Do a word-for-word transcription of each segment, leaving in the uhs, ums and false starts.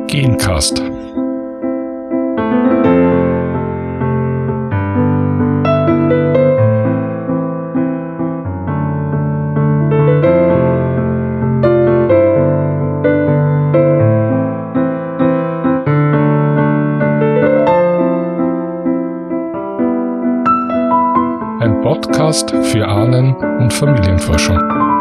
Gencast. Ein Podcast für Ahnen- und Familienforschung.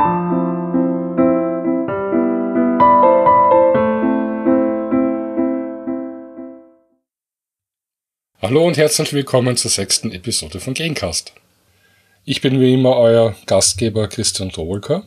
Hallo und herzlich willkommen zur sechsten Episode von Gencast. Ich bin wie immer euer Gastgeber Christian Towolka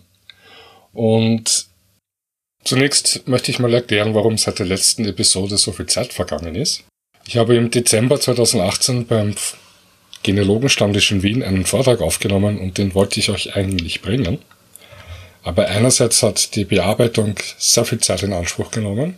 und zunächst möchte ich mal erklären, warum seit der letzten Episode so viel Zeit vergangen ist. Ich habe im Dezember zweitausendachtzehn beim Genealogenstammtisch in Wien einen Vortrag aufgenommen und den wollte ich euch eigentlich bringen. Aber einerseits hat die Bearbeitung sehr viel Zeit in Anspruch genommen.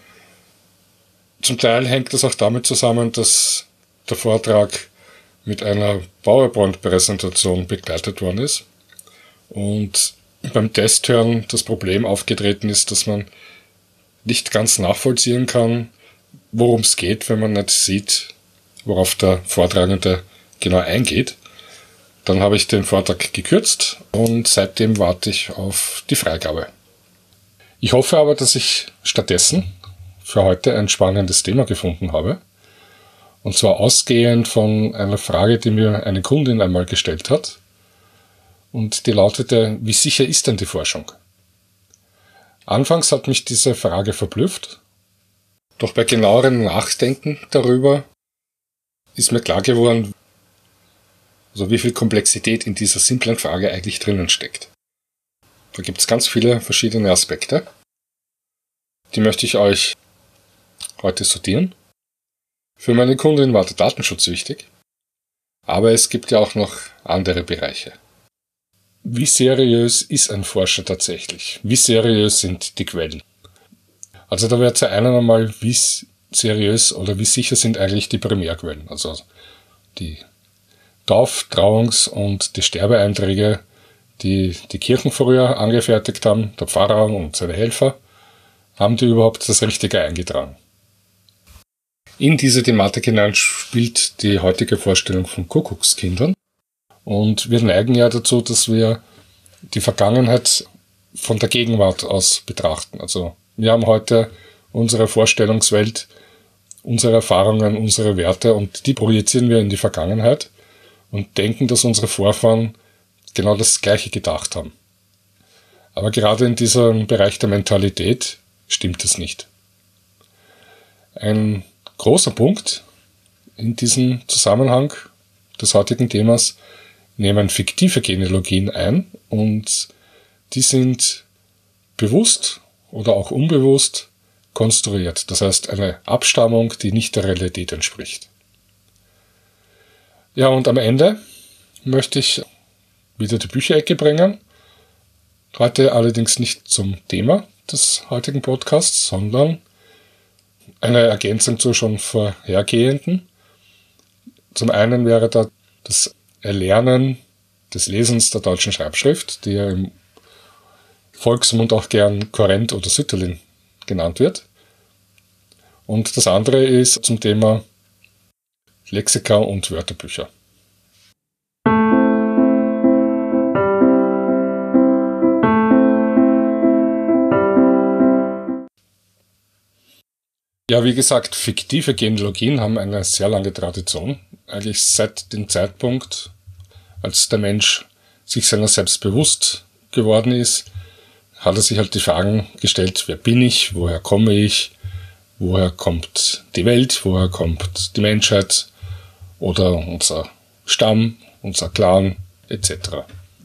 Zum Teil hängt es auch damit zusammen, dass der Vortrag mit einer PowerPoint-Präsentation begleitet worden ist und beim Testhören das Problem aufgetreten ist, dass man nicht ganz nachvollziehen kann, worum es geht, wenn man nicht sieht, worauf der Vortragende genau eingeht. Dann habe ich den Vortrag gekürzt und seitdem warte ich auf die Freigabe. Ich hoffe aber, dass ich stattdessen für heute ein spannendes Thema gefunden habe. Und zwar ausgehend von einer Frage, die mir eine Kundin einmal gestellt hat. Und die lautete: Wie sicher ist denn die Forschung? Anfangs hat mich diese Frage verblüfft. Doch bei genauerem Nachdenken darüber ist mir klar geworden, also wie viel Komplexität in dieser simplen Frage eigentlich drinnen steckt. Da gibt es ganz viele verschiedene Aspekte. Die möchte ich euch heute sortieren. Für meine Kundin war der Datenschutz wichtig, aber es gibt ja auch noch andere Bereiche. Wie seriös ist ein Forscher tatsächlich? Wie seriös sind die Quellen? Also da wäre zu einem einmal, wie seriös oder wie sicher sind eigentlich die Primärquellen, also die Tauf-, Trauungs- und die Sterbeeinträge, die die Kirchen früher angefertigt haben, der Pfarrer und seine Helfer, haben die überhaupt das Richtige eingetragen? In diese Thematik hinein spielt die heutige Vorstellung von Kuckuckskindern. Und wir neigen ja dazu, dass wir die Vergangenheit von der Gegenwart aus betrachten. Also wir haben heute unsere Vorstellungswelt, unsere Erfahrungen, unsere Werte und die projizieren wir in die Vergangenheit und denken, dass unsere Vorfahren genau das Gleiche gedacht haben. Aber gerade in diesem Bereich der Mentalität stimmt es nicht. Ein großer Punkt in diesem Zusammenhang des heutigen Themas nehmen fiktive Genealogien ein und die sind bewusst oder auch unbewusst konstruiert. Das heißt eine Abstammung, die nicht der Realität entspricht. Ja, und am Ende möchte ich wieder die Bücherecke bringen. Heute allerdings nicht zum Thema des heutigen Podcasts, sondern eine Ergänzung zu schon vorhergehenden. Zum einen wäre da das Erlernen des Lesens der deutschen Schreibschrift, die ja im Volksmund auch gern Korrent oder Sütterlin genannt wird. Und das andere ist zum Thema Lexika und Wörterbücher. Ja, wie gesagt, fiktive Genealogien haben eine sehr lange Tradition. Eigentlich seit dem Zeitpunkt, als der Mensch sich seiner selbst bewusst geworden ist, hat er sich halt die Fragen gestellt: Wer bin ich? Woher komme ich? Woher kommt die Welt? Woher kommt die Menschheit? Oder unser Stamm, unser Clan, et cetera.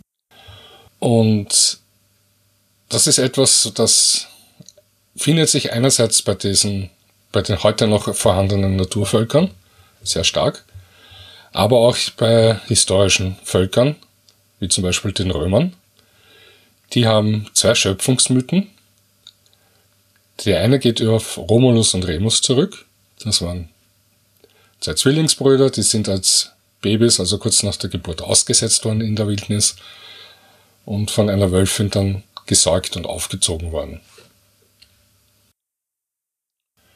Und das ist etwas, das findet sich einerseits bei diesen bei den heute noch vorhandenen Naturvölkern sehr stark, aber auch bei historischen Völkern, wie zum Beispiel den Römern. Die haben zwei Schöpfungsmythen. Der eine geht auf Romulus und Remus zurück. Das waren zwei Zwillingsbrüder, die sind als Babys, also kurz nach der Geburt, ausgesetzt worden in der Wildnis und von einer Wölfin dann gesäugt und aufgezogen worden.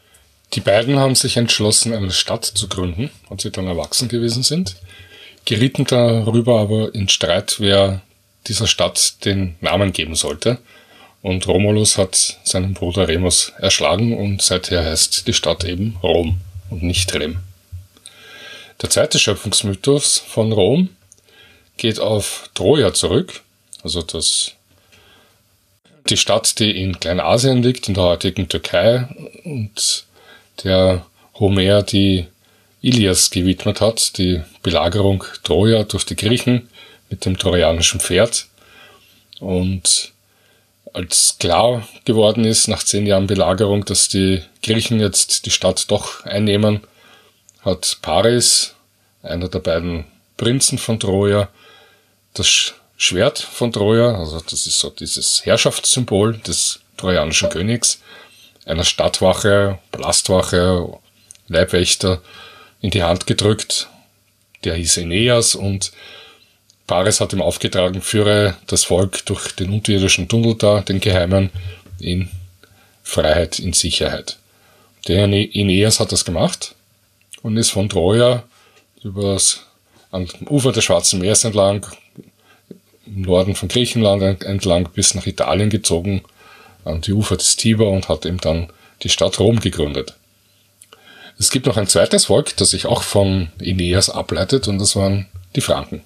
Die beiden haben sich entschlossen, eine Stadt zu gründen, als sie dann erwachsen gewesen sind, gerieten darüber aber in Streit, wer dieser Stadt den Namen geben sollte. Und Romulus hat seinen Bruder Remus erschlagen und seither heißt die Stadt eben Rom und nicht Rem. Der zweite Schöpfungsmythos von Rom geht auf Troja zurück, also das, die Stadt, die in Kleinasien liegt, in der heutigen Türkei, und der Homer die Ilias gewidmet hat, die Belagerung Troja durch die Griechen mit dem trojanischen Pferd. Und als klar geworden ist, nach zehn Jahren Belagerung, dass die Griechen jetzt die Stadt doch einnehmen, hat Paris, einer der beiden Prinzen von Troja, das Schwert von Troja, also das ist so dieses Herrschaftssymbol des trojanischen Königs, einer Stadtwache, Palastwache, Leibwächter in die Hand gedrückt. Der hieß Aeneas und Paris hat ihm aufgetragen, führe das Volk durch den unterirdischen Tunnel da, den geheimen, in Freiheit, in Sicherheit. Der Aeneas hat das gemacht und ist von Troja übers, am Ufer des Schwarzen Meeres entlang, im Norden von Griechenland entlang bis nach Italien gezogen, an die Ufer des Tiber, und hat eben dann die Stadt Rom gegründet. Es gibt noch ein zweites Volk, das sich auch von Aeneas ableitet, und das waren die Franken.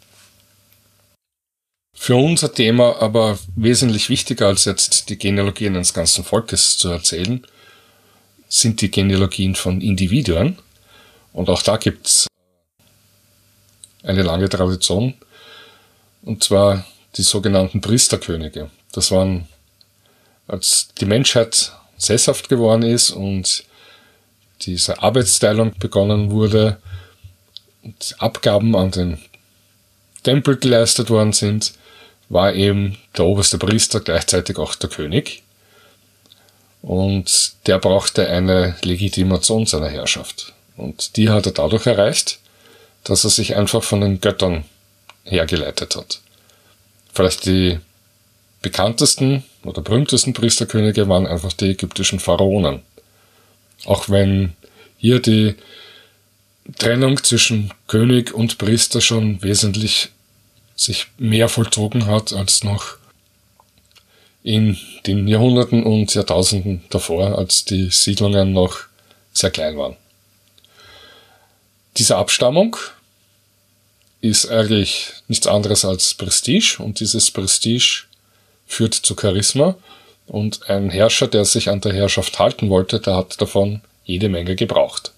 Für unser Thema aber wesentlich wichtiger als jetzt die Genealogien eines ganzen Volkes zu erzählen, sind die Genealogien von Individuen. Und auch da gibt's eine lange Tradition, und zwar die sogenannten Priesterkönige. Das waren, als die Menschheit sesshaft geworden ist und diese Arbeitsteilung begonnen wurde und Abgaben an den Tempel geleistet worden sind, war eben der oberste Priester gleichzeitig auch der König. Und der brauchte eine Legitimation seiner Herrschaft. Und die hat er dadurch erreicht, dass er sich einfach von den Göttern hergeleitet hat. Vielleicht die bekanntesten oder berühmtesten Priesterkönige waren einfach die ägyptischen Pharaonen. Auch wenn hier die Trennung zwischen König und Priester schon wesentlich sich mehr vollzogen hat als noch in den Jahrhunderten und Jahrtausenden davor, als die Siedlungen noch sehr klein waren. Diese Abstammung ist eigentlich nichts anderes als Prestige, und dieses Prestige führt zu Charisma, und ein Herrscher, der sich an der Herrschaft halten wollte, der hat davon jede Menge gebraucht.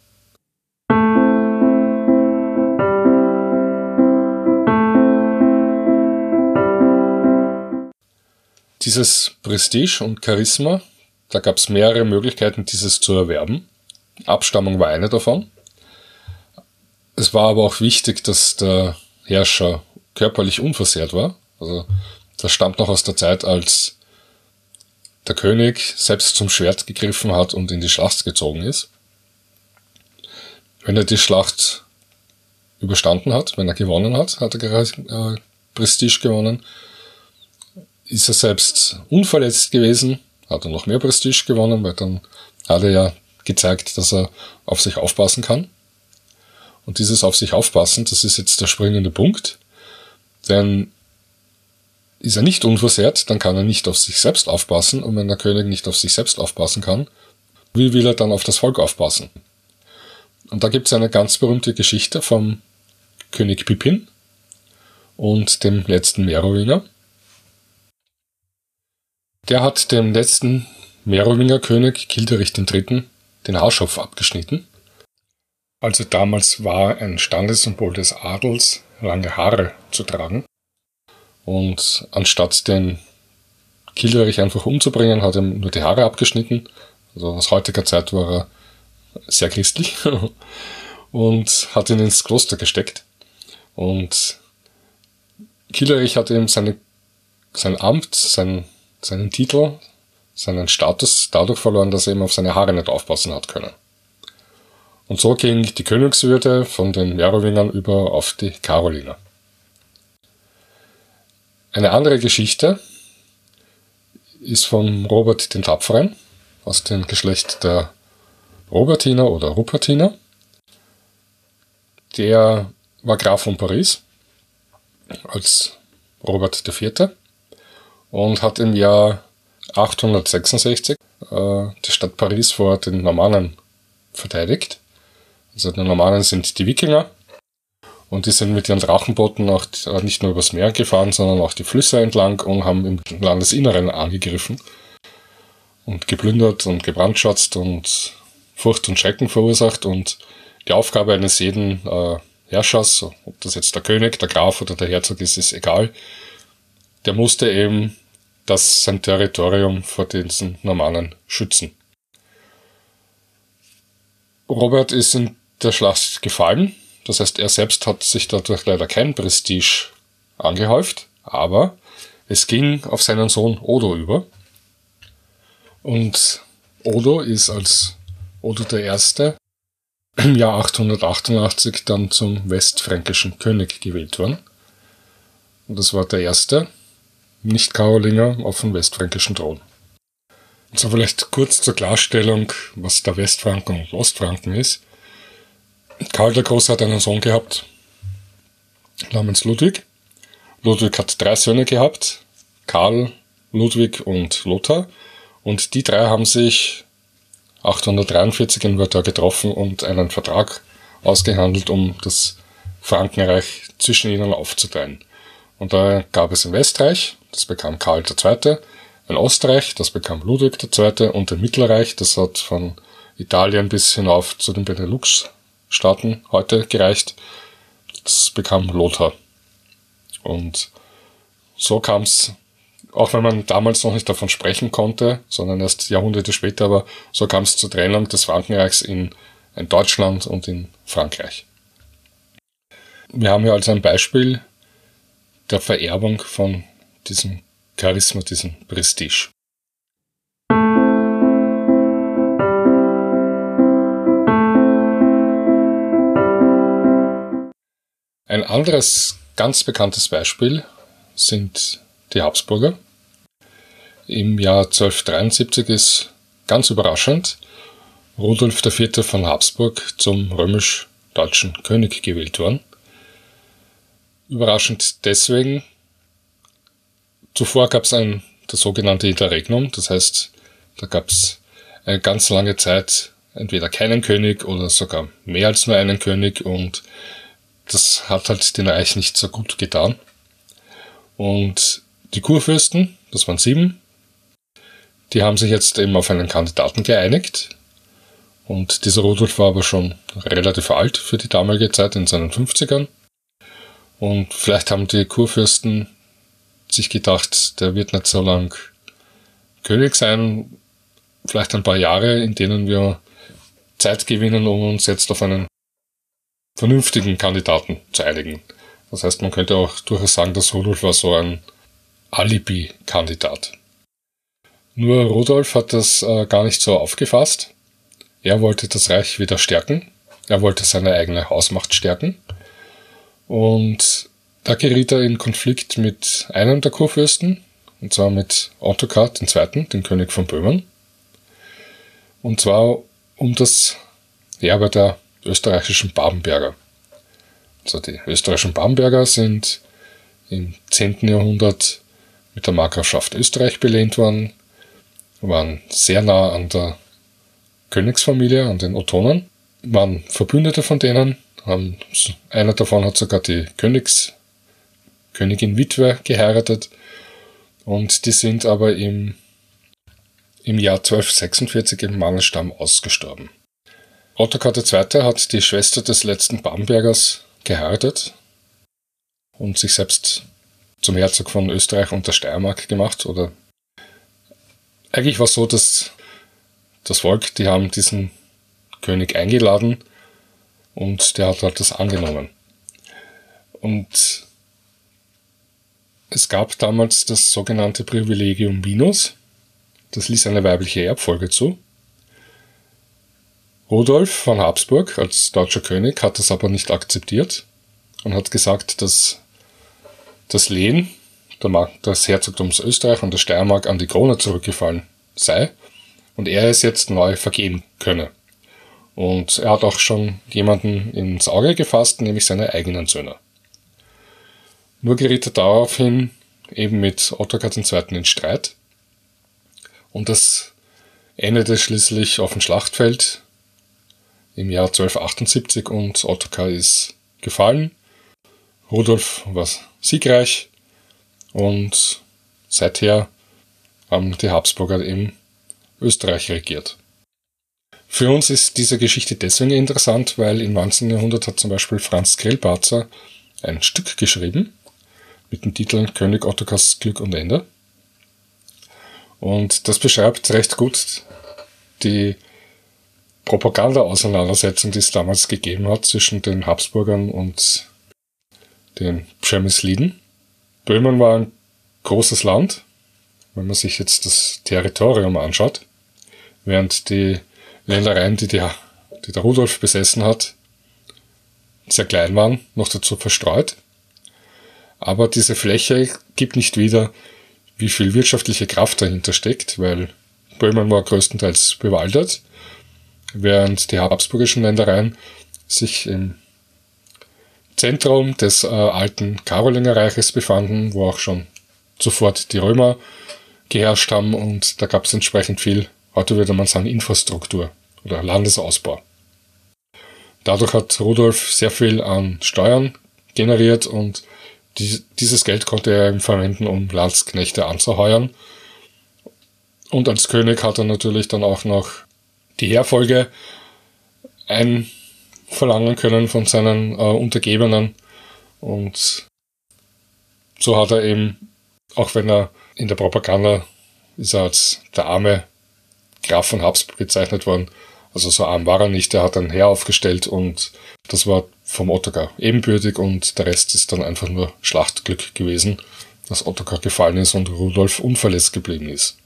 Dieses Prestige und Charisma, da gab es mehrere Möglichkeiten, dieses zu erwerben. Abstammung war eine davon. Es war aber auch wichtig, dass der Herrscher körperlich unversehrt war. Also das stammt noch aus der Zeit, als der König selbst zum Schwert gegriffen hat und in die Schlacht gezogen ist. Wenn er die Schlacht überstanden hat, wenn er gewonnen hat, hat er äh, Prestige gewonnen. Ist er selbst unverletzt gewesen, hat er noch mehr Prestige gewonnen, weil dann hat er ja gezeigt, dass er auf sich aufpassen kann. Und dieses auf sich aufpassen, das ist jetzt der springende Punkt. Denn ist er nicht unversehrt, dann kann er nicht auf sich selbst aufpassen. Und wenn der König nicht auf sich selbst aufpassen kann, wie will er dann auf das Volk aufpassen? Und da gibt es eine ganz berühmte Geschichte vom König Pippin und dem letzten Merowinger. Der hat dem letzten Merowingerkönig Childerich der Dritte den Haarschopf abgeschnitten. Also damals war ein Standessymbol des Adels, lange Haare zu tragen. Und anstatt den Childerich einfach umzubringen, hat er ihm nur die Haare abgeschnitten. Also aus heutiger Zeit war er sehr christlich und hat ihn ins Kloster gesteckt. Und Childerich hat ihm seine, sein Amt, sein seinen Titel, seinen Status dadurch verloren, dass er eben auf seine Haare nicht aufpassen hat können. Und so ging die Königswürde von den Merowingern über auf die Karolinger. Eine andere Geschichte ist von Robert den Tapferen aus dem Geschlecht der Robertiner oder Rupertiner. Der war Graf von Paris als Robert der Vierte und hat im Jahr achthundertsechsundsechzig äh, die Stadt Paris vor den Normannen verteidigt. Also die Normannen sind die Wikinger und die sind mit ihren Drachenbooten auch nicht nur übers Meer gefahren, sondern auch die Flüsse entlang und haben im Landesinneren angegriffen und geplündert und gebrandschatzt und Furcht und Schrecken verursacht. Und die Aufgabe eines jeden äh, Herrschers, ob das jetzt der König, der Graf oder der Herzog ist, ist egal, der musste eben das sein Territorium vor diesen Normannen schützen. Robert ist in der Schlacht gefallen, das heißt, er selbst hat sich dadurch leider kein Prestige angehäuft, aber es ging auf seinen Sohn Odo über. Und Odo ist als Odo der Erste im Jahr achthundertachtundachtzig dann zum westfränkischen König gewählt worden. Und das war der erste Nicht-Karolinger auf dem westfränkischen Thron. So, vielleicht kurz zur Klarstellung, was der Westfranken und Ostfranken ist. Karl der Große hat einen Sohn gehabt, namens Ludwig. Ludwig hat drei Söhne gehabt, Karl, Ludwig und Lothar. Und die drei haben sich achthundertdreiundvierzig in Verdun getroffen und einen Vertrag ausgehandelt, um das Frankenreich zwischen ihnen aufzuteilen. Und da gab es ein Westreich, das bekam Karl der Zweite, ein Ostreich, das bekam Ludwig der Zweite, und ein Mittelreich, das hat von Italien bis hinauf zu den Benelux-Staaten heute gereicht, das bekam Lothar. Und so kam es, auch wenn man damals noch nicht davon sprechen konnte, sondern erst Jahrhunderte später, aber so kam es zur Trennung des Frankenreichs in, in Deutschland und in Frankreich. Wir haben hier also ein Beispiel der Vererbung von diesem Charisma, diesem Prestige. Ein anderes ganz bekanntes Beispiel sind die Habsburger. Im Jahr zwölfhundertdreiundsiebzig ist ganz überraschend Rudolf der Vierte von Habsburg zum römisch-deutschen König gewählt worden. Überraschend deswegen, zuvor gab es ein, das sogenannte Interregnum, das heißt, da gab es eine ganz lange Zeit entweder keinen König oder sogar mehr als nur einen König, und das hat halt den Reich nicht so gut getan. Und die Kurfürsten, das waren sieben, die haben sich jetzt eben auf einen Kandidaten geeinigt. Und dieser Rudolf war aber schon relativ alt für die damalige Zeit, in seinen fünfzigern. Und vielleicht haben die Kurfürsten sich gedacht, der wird nicht so lang König sein, vielleicht ein paar Jahre, in denen wir Zeit gewinnen, um uns jetzt auf einen vernünftigen Kandidaten zu einigen. Das heißt, man könnte auch durchaus sagen, dass Rudolf war so ein Alibi-Kandidat. Nur Rudolf hat das äh, gar nicht so aufgefasst. Er wollte das Reich wieder stärken. Er wollte seine eigene Hausmacht stärken. Und da geriet er in Konflikt mit einem der Kurfürsten, und zwar mit Ottokar der Zweite., den König von Böhmen. Und zwar um das Erbe der österreichischen Babenberger. Also die österreichischen Babenberger sind im zehnten Jahrhundert mit der Markgrafschaft Österreich belehnt worden, waren sehr nah an der Königsfamilie, an den Ottonen, waren Verbündete von denen, haben, einer davon hat sogar die Königs, Königin Witwe geheiratet, und die sind aber im, im Jahr zwölfhundertsechsundvierzig im Mannesstamm ausgestorben. Ottokar der Zweite. hat die Schwester des letzten Babenbergers geheiratet und sich selbst zum Herzog von Österreich und der Steiermark gemacht. Oder eigentlich war es so, dass das Volk, die haben diesen König eingeladen und der hat halt das angenommen. Und es gab damals das sogenannte Privilegium Minus, das ließ eine weibliche Erbfolge zu. Rudolf von Habsburg als deutscher König hat das aber nicht akzeptiert und hat gesagt, dass das Lehen des Herzogtums Österreich und der Steiermark an die Krone zurückgefallen sei und er es jetzt neu vergeben könne. Und er hat auch schon jemanden ins Auge gefasst, nämlich seine eigenen Söhne. Nur geriet er daraufhin eben mit Ottokar der Zweite in Streit. Und das endete schließlich auf dem Schlachtfeld im Jahr zwölfhundertachtundsiebzig und Ottokar ist gefallen. Rudolf war siegreich und seither haben die Habsburger in Österreich regiert. Für uns ist diese Geschichte deswegen interessant, weil im neunzehnten Jahrhundert hat zum Beispiel Franz Grillparzer ein Stück geschrieben mit dem Titel König Ottokars Glück und Ende. Und das beschreibt recht gut die Propaganda-Auseinandersetzung, die es damals gegeben hat zwischen den Habsburgern und den Przemysliden. Böhmen war ein großes Land, wenn man sich jetzt das Territorium anschaut, während die Ländereien, die, die, die der Rudolf besessen hat, sehr klein waren, noch dazu verstreut. Aber diese Fläche gibt nicht wieder, wie viel wirtschaftliche Kraft dahinter steckt, weil Böhmen war größtenteils bewaldet, während die habsburgischen Ländereien sich im Zentrum des äh, alten Karolingerreiches befanden, wo auch schon zuvor die Römer geherrscht haben, und da gab es entsprechend viel, heute würde man sagen, Infrastruktur oder Landesausbau. Dadurch hat Rudolf sehr viel an Steuern generiert und die, dieses Geld konnte er eben verwenden, um Landsknechte anzuheuern. Und als König hat er natürlich dann auch noch die Heerfolge einverlangen können von seinen äh, Untergebenen. Und so hat er eben, auch wenn er in der Propaganda ist er als der arme Graf von Habsburg bezeichnet worden, also so arm war er nicht, er hat ein Heer aufgestellt und das war vom Ottokar ebenbürtig und der Rest ist dann einfach nur Schlachtglück gewesen, dass Ottokar gefallen ist und Rudolf unverletzt geblieben ist.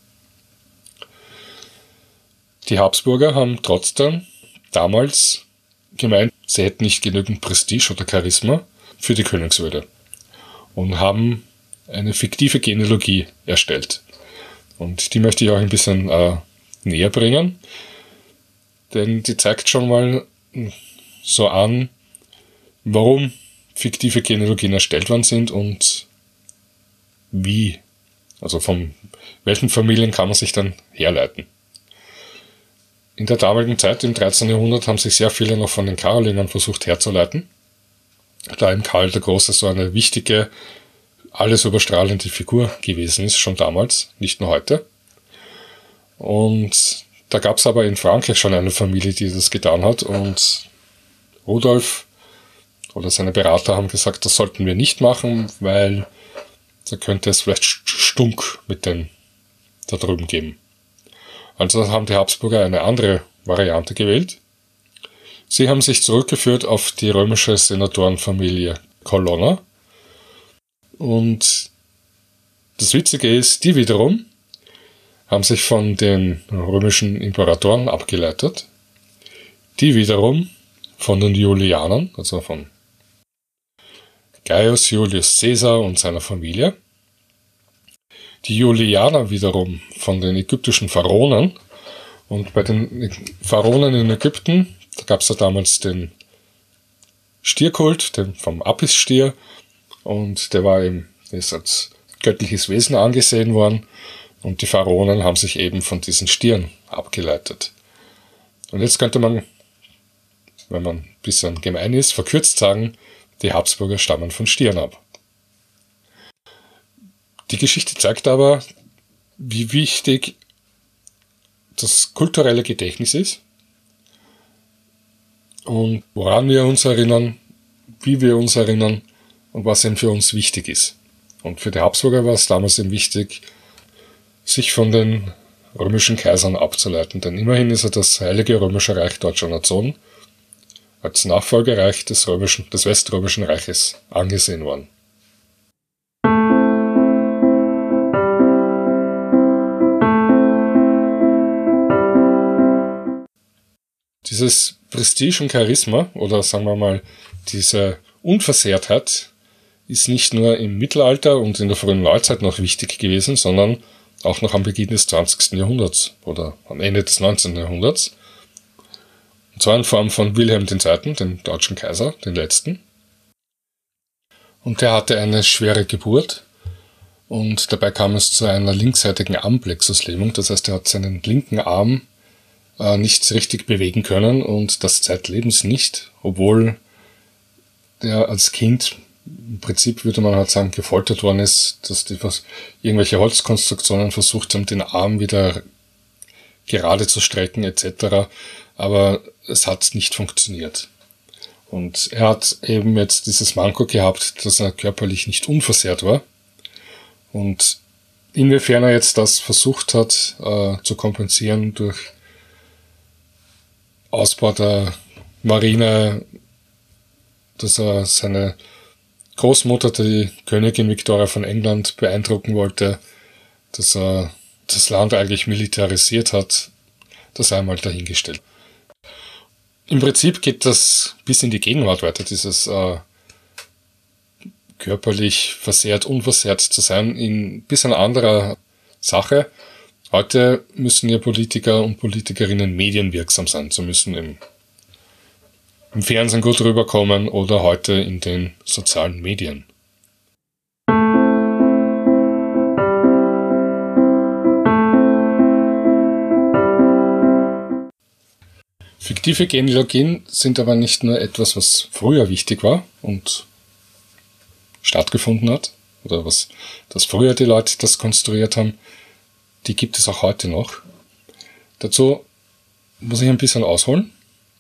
Die Habsburger haben trotzdem damals gemeint, sie hätten nicht genügend Prestige oder Charisma für die Königswürde und haben eine fiktive Genealogie erstellt. Und die möchte ich auch ein bisschen äh, näher bringen, denn die zeigt schon mal so an, warum fiktive Genealogien erstellt worden sind und wie. Also von welchen Familien kann man sich dann herleiten. In der damaligen Zeit, im dreizehnten Jahrhundert, haben sich sehr viele noch von den Karolingern versucht herzuleiten, da eben Karl der Große so eine wichtige, alles überstrahlende Figur gewesen ist, schon damals, nicht nur heute. Und da gab es aber in Frankreich schon eine Familie, die das getan hat, und Rudolf oder seine Berater haben gesagt, das sollten wir nicht machen, weil da könnte es vielleicht Stunk mit den da drüben geben. Also haben die Habsburger eine andere Variante gewählt. Sie haben sich zurückgeführt auf die römische Senatorenfamilie Colonna. Und das Witzige ist, die wiederum haben sich von den römischen Imperatoren abgeleitet, die wiederum von den Julianern, also von Gaius Julius Caesar und seiner Familie, die Julianer wiederum von den ägyptischen Pharaonen. Und bei den Pharaonen in Ägypten, da gab es ja damals den Stierkult, den vom Apis-Stier, und der war eben, der ist als göttliches Wesen angesehen worden, und die Pharaonen haben sich eben von diesen Stieren abgeleitet. Und jetzt könnte man, wenn man ein bisschen gemein ist, verkürzt sagen, die Habsburger stammen von Stieren ab. Die Geschichte zeigt aber, wie wichtig das kulturelle Gedächtnis ist und woran wir uns erinnern, wie wir uns erinnern und was eben für uns wichtig ist. Und für die Habsburger war es damals eben wichtig, sich von den römischen Kaisern abzuleiten, denn immerhin ist er das Heilige Römische Reich Deutscher Nation als Nachfolgereich des römischen, des Weströmischen Reiches angesehen worden. Dieses Prestige und Charisma, oder sagen wir mal, diese Unversehrtheit ist nicht nur im Mittelalter und in der frühen Neuzeit noch wichtig gewesen, sondern auch noch am Beginn des zwanzigsten Jahrhunderts oder am Ende des neunzehnten Jahrhunderts. Und zwar in Form von Wilhelm der Zweite., dem deutschen Kaiser, den letzten. Und der hatte eine schwere Geburt und dabei kam es zu einer linksseitigen Armplexuslähmung. Das heißt, er hat seinen linken Arm äh, nicht richtig bewegen können und das zeitlebens nicht, obwohl der als Kind im Prinzip, würde man halt sagen, gefoltert worden ist, dass die was, irgendwelche Holzkonstruktionen versucht haben, den Arm wieder gerade zu strecken et cetera. Aber es hat nicht funktioniert. Und er hat eben jetzt dieses Manko gehabt, dass er körperlich nicht unversehrt war. Und inwiefern er jetzt das versucht hat äh, zu kompensieren durch Ausbau der Marine, dass er seine Großmutter, die Königin Victoria von England, beeindrucken wollte, dass er das Land eigentlich militarisiert hat, das sei einmal dahingestellt. Im Prinzip geht das bis in die Gegenwart weiter, dieses äh, körperlich versehrt, unversehrt zu sein, in bis eine anderer Sache. Heute müssen ja Politiker und Politikerinnen medienwirksam sein. Sie müssen im, im Fernsehen gut rüberkommen oder heute in den sozialen Medien. Fiktive Genealogien sind aber nicht nur etwas, was früher wichtig war und stattgefunden hat, oder was, dass früher die Leute das konstruiert haben, die gibt es auch heute noch. Dazu muss ich ein bisschen ausholen.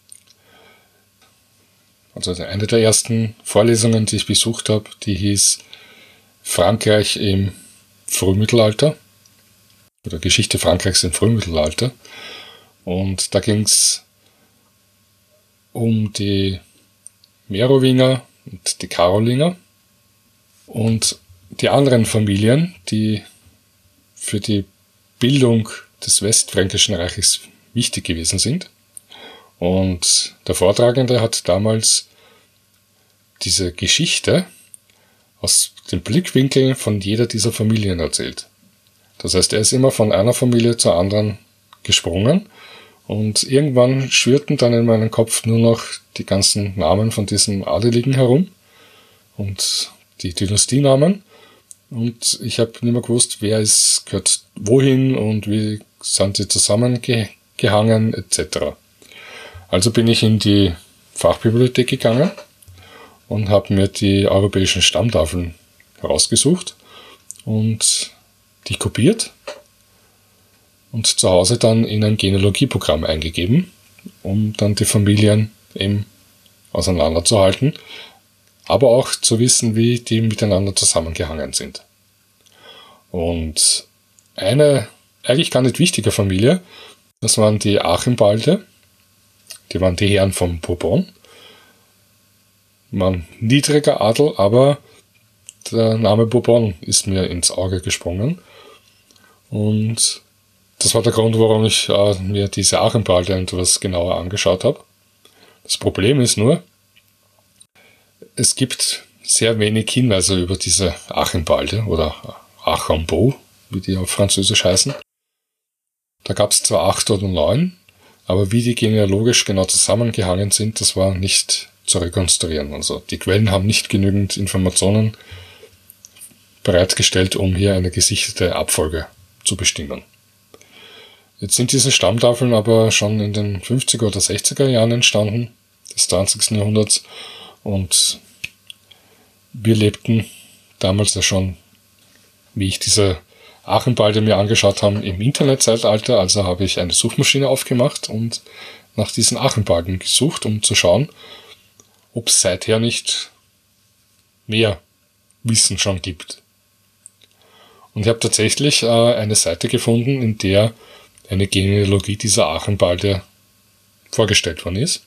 Also eine der ersten Vorlesungen, die ich besucht habe, die hieß Frankreich im Frühmittelalter, oder Geschichte Frankreichs im Frühmittelalter. Und da ging es um die Merowinger und die Karolinger und die anderen Familien, die für die Bildung des Westfränkischen Reiches wichtig gewesen sind. Und der Vortragende hat damals diese Geschichte aus dem Blickwinkel von jeder dieser Familien erzählt. Das heißt, er ist immer von einer Familie zur anderen gesprungen. Und irgendwann schwirrten dann in meinem Kopf nur noch die ganzen Namen von diesen Adeligen herum und die Dynastienamen. Und ich habe nicht mehr gewusst, wer ist, gehört wohin und wie sind sie zusammengehangen et cetera. Also bin ich in die Fachbibliothek gegangen und habe mir die europäischen Stammtafeln herausgesucht und die kopiert und zu Hause dann in ein Genealogieprogramm eingegeben, um dann die Familien eben auseinanderzuhalten, aber auch zu wissen, wie die miteinander zusammengehangen sind. Und eine eigentlich gar nicht wichtige Familie, das waren die Archimbalde, die waren die Herren von Bourbon, waren niedriger Adel, aber der Name Bourbon ist mir ins Auge gesprungen und das war der Grund, warum ich äh, mir diese Archimbalde etwas genauer angeschaut habe. Das Problem ist nur, es gibt sehr wenig Hinweise über diese Archimbalde oder Archambault, wie die auf Französisch heißen. Da gab es zwar acht oder neun, aber wie die genealogisch genau zusammengehangen sind, das war nicht zu rekonstruieren. Also die Quellen haben nicht genügend Informationen bereitgestellt, um hier eine gesicherte Abfolge zu bestimmen. Jetzt sind diese Stammtafeln aber schon in den fünfziger oder sechziger Jahren entstanden, des zwanzigsten Jahrhunderts, und wir lebten damals ja schon, wie ich diese Archimbalde mir angeschaut habe, im Internetzeitalter, also habe ich eine Suchmaschine aufgemacht und nach diesen Archimbalden gesucht, um zu schauen, ob es seither nicht mehr Wissen schon gibt. Und ich habe tatsächlich äh, eine Seite gefunden, in der eine Genealogie dieser Archimbalde vorgestellt worden ist.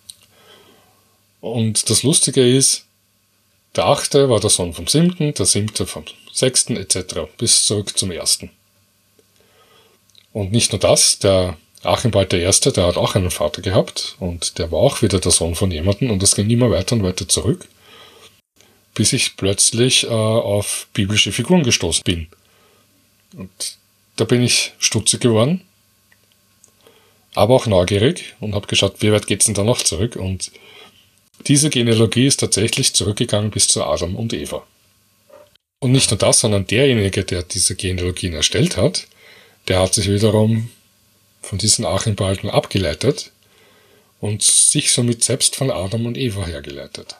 Und das Lustige ist, der achte war der Sohn vom siebten, der siebte vom sechsten et cetera bis zurück zum ersten. Und nicht nur das, der Archimbald der Erste, der hat auch einen Vater gehabt und der war auch wieder der Sohn von jemandem und das ging immer weiter und weiter zurück, bis ich plötzlich äh, auf biblische Figuren gestoßen bin. Und da bin ich stutzig geworden. aber auch neugierig und habe geschaut, wie weit geht's denn da noch zurück. Und diese Genealogie ist tatsächlich zurückgegangen bis zu Adam und Eva. Und nicht nur das, sondern derjenige, der diese Genealogien erstellt hat, der hat sich wiederum von diesen Archenbalken abgeleitet und sich somit selbst von Adam und Eva hergeleitet.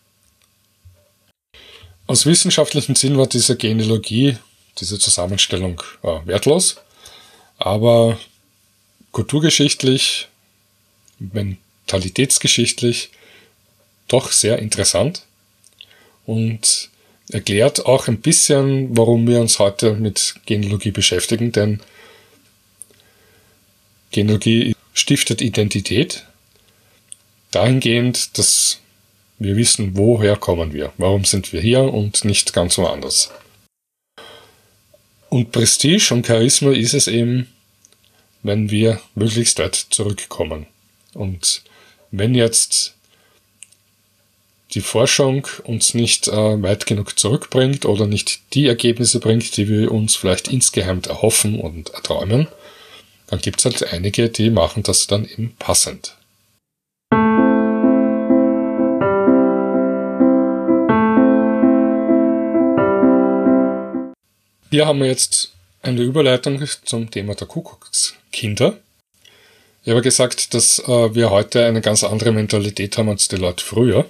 Aus wissenschaftlichem Sinn war diese Genealogie, diese Zusammenstellung äh, wertlos, aber kulturgeschichtlich, mentalitätsgeschichtlich doch sehr interessant und erklärt auch ein bisschen, warum wir uns heute mit Genealogie beschäftigen, denn Genealogie stiftet Identität dahingehend, dass wir wissen, woher kommen wir, warum sind wir hier und nicht ganz woanders. Und Prestige und Charisma ist es eben, wenn wir möglichst weit zurückkommen. Und wenn jetzt die Forschung uns nicht äh, weit genug zurückbringt oder nicht die Ergebnisse bringt, die wir uns vielleicht insgeheim erhoffen und erträumen, dann gibt es halt einige, die machen das dann eben passend. Hier haben wir jetzt eine Überleitung zum Thema der Kuckuckskinder. Ich habe gesagt, dass äh, wir heute eine ganz andere Mentalität haben als die Leute früher.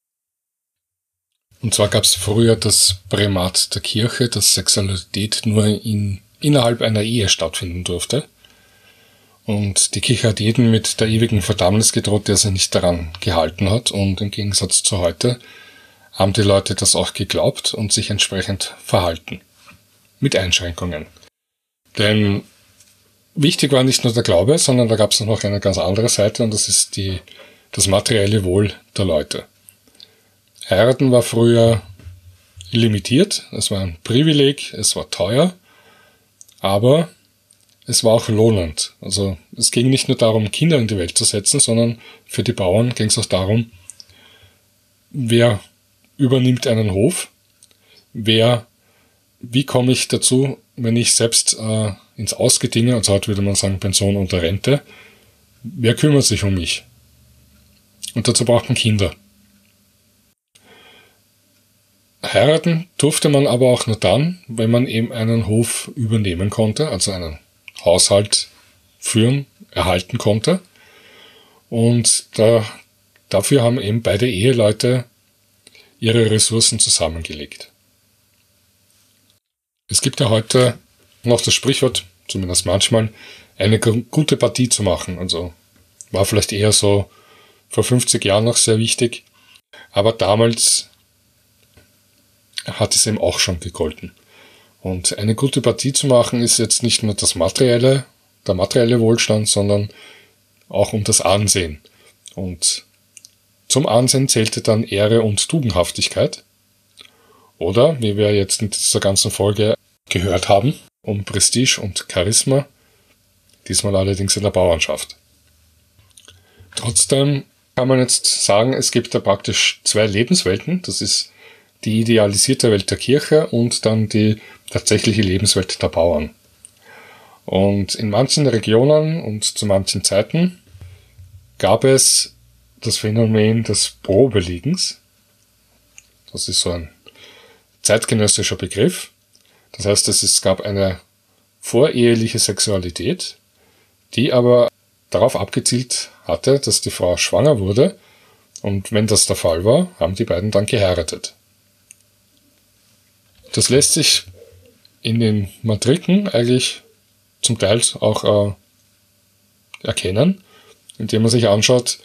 Und zwar gab es früher das Primat der Kirche, dass Sexualität nur in, innerhalb einer Ehe stattfinden durfte. Und die Kirche hat jeden mit der ewigen Verdammnis gedroht, der sich nicht daran gehalten hat. Und im Gegensatz zu heute haben die Leute das auch geglaubt und sich entsprechend verhalten. Mit Einschränkungen. Denn wichtig war nicht nur der Glaube, sondern da gab es noch eine ganz andere Seite und das ist die, das materielle Wohl der Leute. Heiraten war früher limitiert, es war ein Privileg, es war teuer, aber es war auch lohnend. Also es ging nicht nur darum, Kinder in die Welt zu setzen, sondern für die Bauern ging es auch darum, wer übernimmt einen Hof, wer Wie komme ich dazu, wenn ich selbst äh, ins Ausgedinge, also heute würde man sagen Pension oder Rente, wer kümmert sich um mich? Und dazu braucht man Kinder. Heiraten durfte man aber auch nur dann, wenn man eben einen Hof übernehmen konnte, also einen Haushalt führen, erhalten konnte. Und da, dafür haben eben beide Eheleute ihre Ressourcen zusammengelegt. Es gibt ja heute noch das Sprichwort, zumindest manchmal, eine gute Partie zu machen. Also war vielleicht eher so vor fünfzig Jahren noch sehr wichtig, aber damals hat es eben auch schon gegolten. Und eine gute Partie zu machen ist jetzt nicht nur das materielle, der materielle Wohlstand, sondern auch um das Ansehen. Und zum Ansehen zählte dann Ehre und Tugendhaftigkeit. Oder, wie wir jetzt in dieser ganzen Folge gehört haben, um Prestige und Charisma, diesmal allerdings in der Bauernschaft. Trotzdem kann man jetzt sagen, es gibt da praktisch zwei Lebenswelten. Das ist die idealisierte Welt der Kirche und dann die tatsächliche Lebenswelt der Bauern. Und in manchen Regionen und zu manchen Zeiten gab es das Phänomen des Probeliegens. Das ist so ein zeitgenössischer Begriff. Das heißt, es gab eine voreheliche Sexualität, die aber darauf abgezielt hatte, dass die Frau schwanger wurde. Und wenn das der Fall war, haben die beiden dann geheiratet. Das lässt sich in den Matriken eigentlich zum Teil auch äh, erkennen, indem man sich anschaut,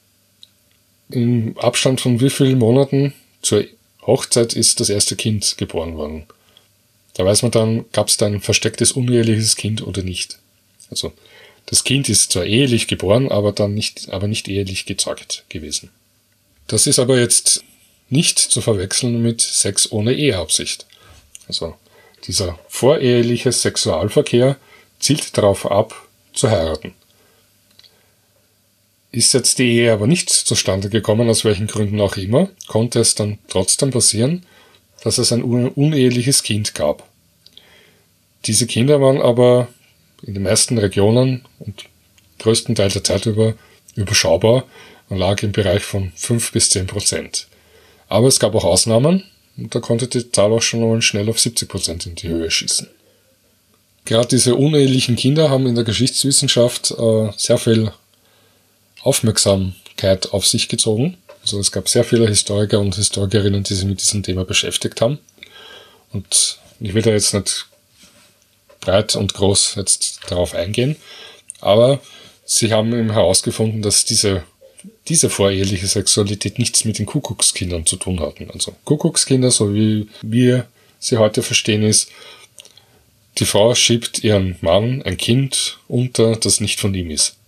im Abstand von wie vielen Monaten zur Hochzeit ist das erste Kind geboren worden. Da weiß man dann, gab es da ein verstecktes uneheliches Kind oder nicht. Also das Kind ist zwar ehelich geboren, aber dann nicht, aber nicht ehelich gezeugt gewesen. Das ist aber jetzt nicht zu verwechseln mit Sex ohne Eheabsicht. Also dieser voreheliche Sexualverkehr zielt darauf ab, zu heiraten. Ist jetzt die Ehe aber nicht zustande gekommen, aus welchen Gründen auch immer, konnte es dann trotzdem passieren, dass es ein uneheliches Kind gab. Diese Kinder waren aber in den meisten Regionen und größten Teil der Zeit über überschaubar und lag im Bereich von fünf bis zehn Prozent. Aber es gab auch Ausnahmen und da konnte die Zahl auch schon mal schnell auf siebzig Prozent in die Höhe schießen. Gerade diese unehelichen Kinder haben in der Geschichtswissenschaft äh, sehr viel Aufmerksamkeit auf sich gezogen. Also es gab sehr viele Historiker und Historikerinnen, die sich mit diesem Thema beschäftigt haben. Und ich will da jetzt nicht breit und groß jetzt darauf eingehen, aber sie haben eben herausgefunden, dass diese, diese voreheliche Sexualität nichts mit den Kuckuckskindern zu tun hatten. Also Kuckuckskinder, so wie wir sie heute verstehen, ist, die Frau schiebt ihren Mann ein Kind unter, das nicht von ihm ist.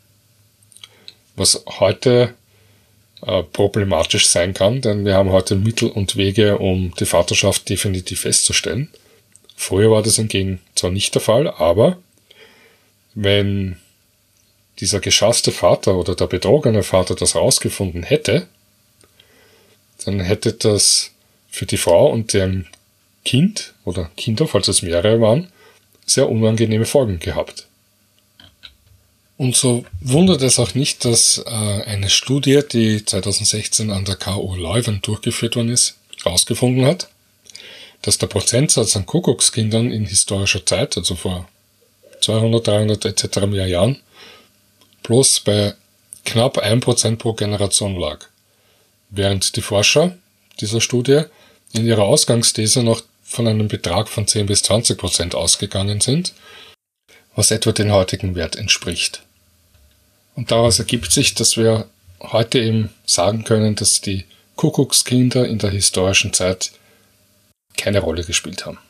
Was heute äh, problematisch sein kann, denn wir haben heute Mittel und Wege, um die Vaterschaft definitiv festzustellen. Früher war das hingegen zwar nicht der Fall, aber wenn dieser geschasste Vater oder der betrogene Vater das herausgefunden hätte, dann hätte das für die Frau und deren Kind oder Kinder, falls es mehrere waren, sehr unangenehme Folgen gehabt. Und so wundert es auch nicht, dass äh, eine Studie, die zweitausendsechzehn an der K U Leuven durchgeführt worden ist, herausgefunden hat, dass der Prozentsatz an Kuckuckskindern in historischer Zeit, also vor zweihundert, dreihundert et cetera mehr Jahren, bloß bei knapp ein Prozent pro Generation lag. Während die Forscher dieser Studie in ihrer Ausgangsthese noch von einem Betrag von zehn bis zwanzig Prozent ausgegangen sind, was etwa den heutigen Wert entspricht. Und daraus ergibt sich, dass wir heute eben sagen können, dass die Kuckuckskinder in der historischen Zeit keine Rolle gespielt haben.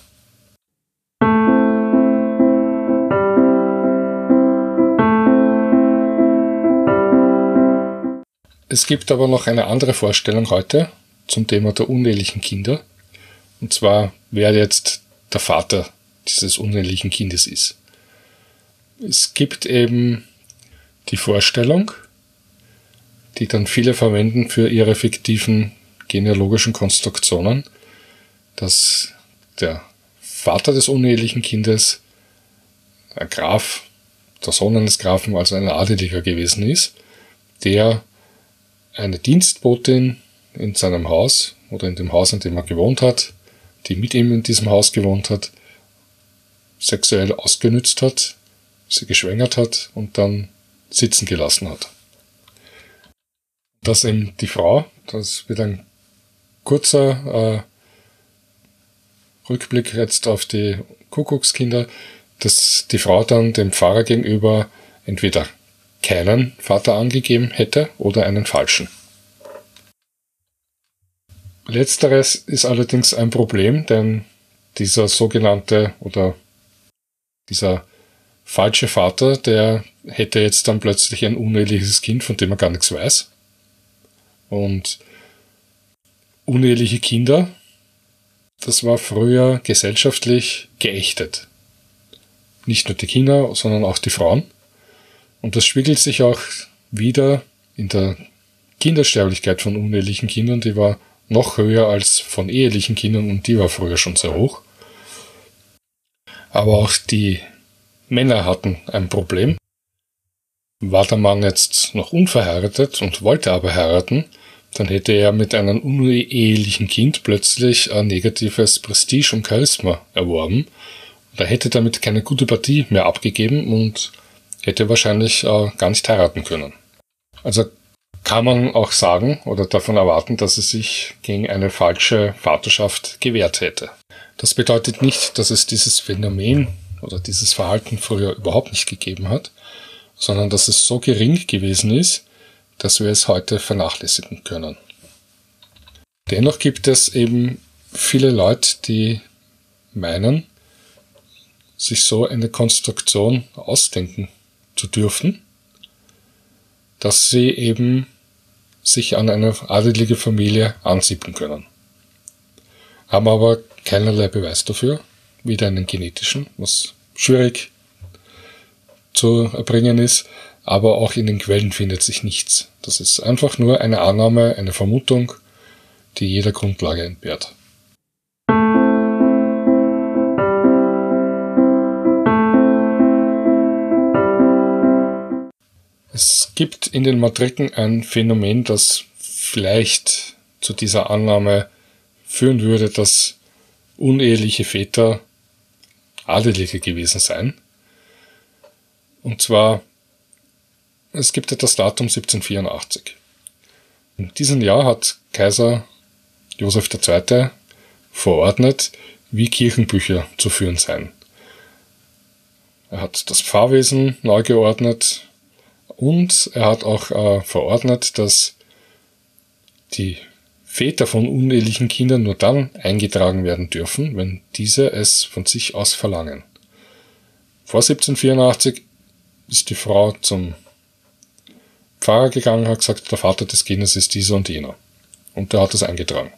Es gibt aber noch eine andere Vorstellung heute zum Thema der unehelichen Kinder, und zwar, wer jetzt der Vater dieses unehelichen Kindes ist. Es gibt eben die Vorstellung, die dann viele verwenden für ihre fiktiven genealogischen Konstruktionen, dass der Vater des unehelichen Kindes ein Graf, der Sohn eines Grafen, also ein Adeliger gewesen ist, der eine Dienstbotin in seinem Haus oder in dem Haus, in dem er gewohnt hat, die mit ihm in diesem Haus gewohnt hat, sexuell ausgenützt hat, sie geschwängert hat und dann sitzen gelassen hat. Dass eben die Frau, das wird ein kurzer äh, Rückblick jetzt auf die Kuckuckskinder, dass die Frau dann dem Pfarrer gegenüber entweder keinen Vater angegeben hätte oder einen falschen. Letzteres ist allerdings ein Problem, denn dieser sogenannte oder dieser falsche Vater, der hätte jetzt dann plötzlich ein uneheliches Kind, von dem er gar nichts weiß. Und uneheliche Kinder, das war früher gesellschaftlich geächtet. Nicht nur die Kinder, sondern auch die Frauen. Und das spiegelt sich auch wieder in der Kindersterblichkeit von unehelichen Kindern. Die war noch höher als von ehelichen Kindern und die war früher schon sehr hoch. Aber auch die Männer hatten ein Problem. War der Mann jetzt noch unverheiratet und wollte aber heiraten, dann hätte er mit einem unehelichen Kind plötzlich ein negatives Prestige und Charisma erworben. Er hätte damit keine gute Partie mehr abgegeben und hätte wahrscheinlich äh, gar nicht heiraten können. Also kann man auch sagen oder davon erwarten, dass es sich gegen eine falsche Vaterschaft gewehrt hätte. Das bedeutet nicht, dass es dieses Phänomen oder dieses Verhalten früher überhaupt nicht gegeben hat, sondern dass es so gering gewesen ist, dass wir es heute vernachlässigen können. Dennoch gibt es eben viele Leute, die meinen, sich so eine Konstruktion ausdenken zu dürfen, dass sie eben sich an eine adelige Familie ansiedeln können. Haben aber keinerlei Beweis dafür, weder einen genetischen, was schwierig zu erbringen ist, aber auch in den Quellen findet sich nichts. Das ist einfach nur eine Annahme, eine Vermutung, die jeder Grundlage entbehrt. Es gibt in den Matriken ein Phänomen, das vielleicht zu dieser Annahme führen würde, dass uneheliche Väter Adelige gewesen seien. Und zwar, es gibt ja das Datum siebzehnhundertvierundachtzig. In diesem Jahr hat Kaiser Joseph der Zweite verordnet, wie Kirchenbücher zu führen seien. Er hat das Pfarrwesen neu geordnet und er hat auch äh, verordnet, dass die Väter von unehelichen Kindern nur dann eingetragen werden dürfen, wenn diese es von sich aus verlangen. Vor siebzehnhundertvierundachtzig ist die Frau zum Pfarrer gegangen und hat gesagt, der Vater des Kindes ist dieser und jener. Und der hat das eingetragen.